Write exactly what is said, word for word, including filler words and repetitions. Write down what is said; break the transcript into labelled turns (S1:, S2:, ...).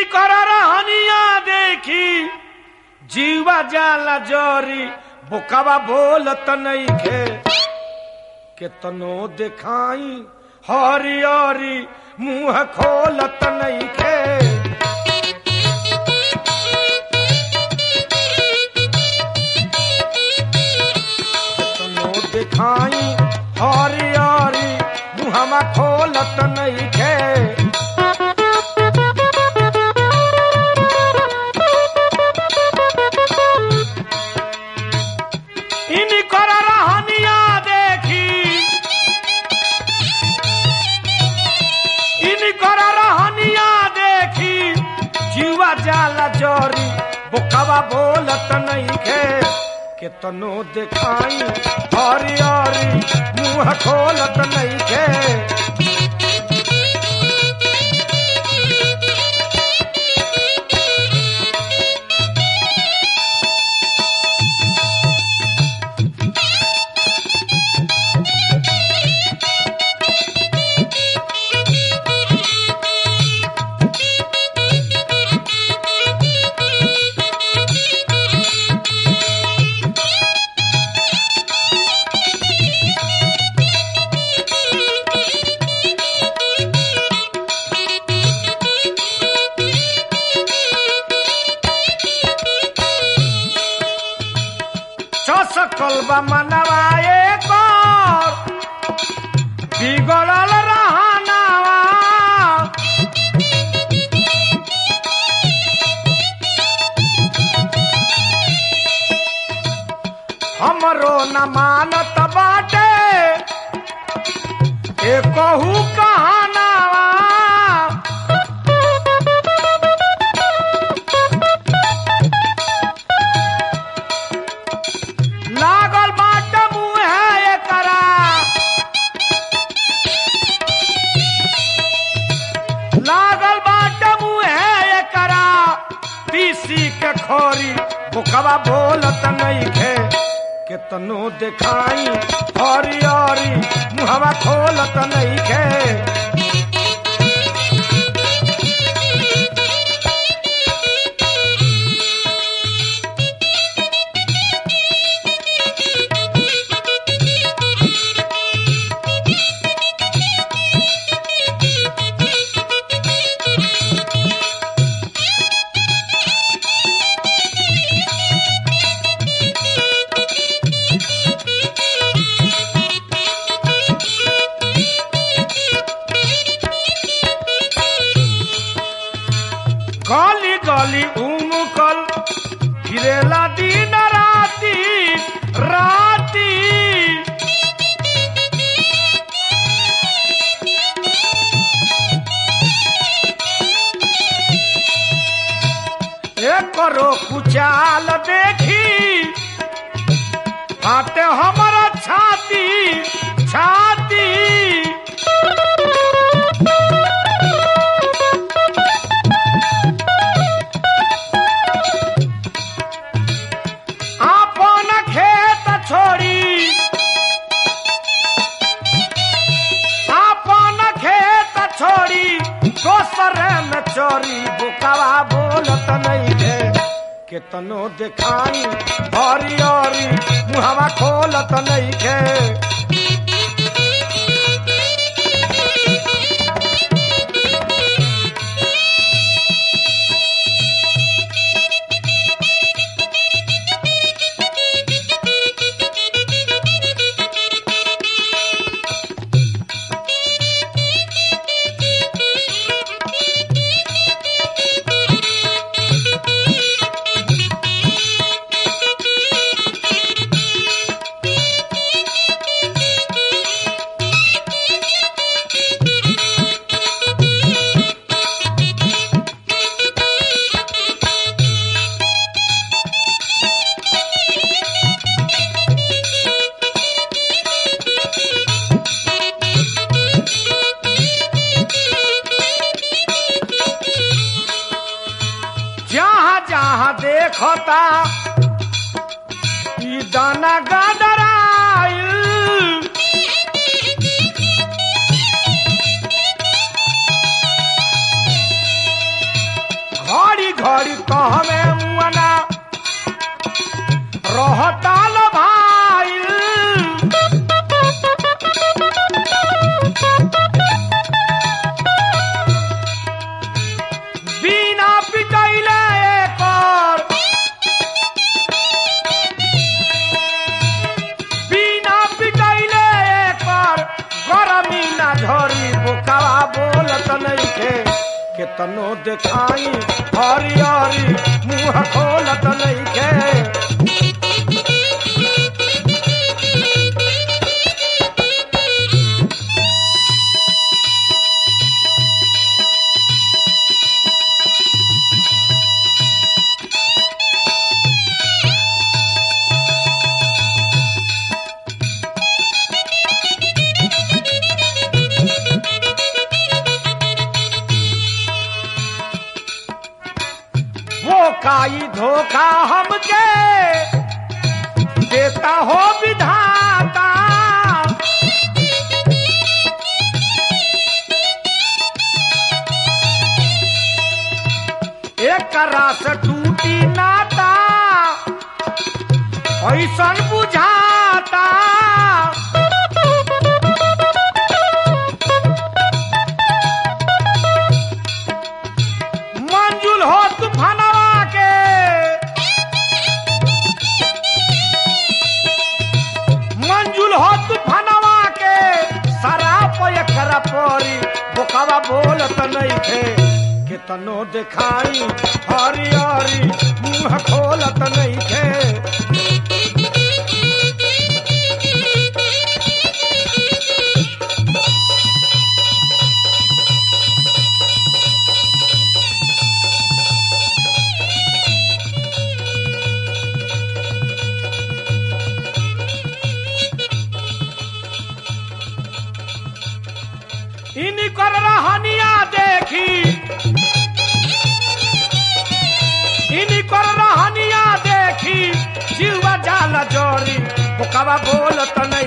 S1: कर रहनिया देखी जीवा जाला जोरी बुकावा बोलत नइखे केतनो देखाई हरियरी मुंह खोलत नइखे केतनो देखाई हरियरी मुंहमा खोलत नइखे जाला जोरी बुकावा बोलत नइखे केतनो देखाई हरियरी मुंह खोलत नइखे सकलबा मनवाए कर बिगड़ल रहनावा हमरो न मानत बाटे एकहू कहानावा लागल बाटे मुहे एकरा लागल बाटे मुहे एकरा पीसी के खोरी बुकवा बोलत नइखे केतनो देखाई हरियरी मुहवा खोलत नइखे गली गली उमकल फिरेला दिन राती राती एकरो कुचाल देखी आते हमारा छाती छाती में चोरी बुकावा बोलत नइखे केतनो देखाई हरियरी मुहवा खोलत नइखे जहाँ देखता ई दाना गदराइल खोलत नइखे केतनो देखाई हरियरी मुंह खोलत नइखे काई धोखा हमके देता हो विधाता एक रास टूटी नाता ऐसन बुझाता मंजुल हो तूफानवा मंजुल हो तूफानवा के सराप एकरा परी बोकावा बोलत नइखे केतनो देखाई हरियरी मुंह खोलत नइखे इनी कर रहनिया देखी इनी कर रहनिया देखी जीवा जाला जोरी बोकावा बोलत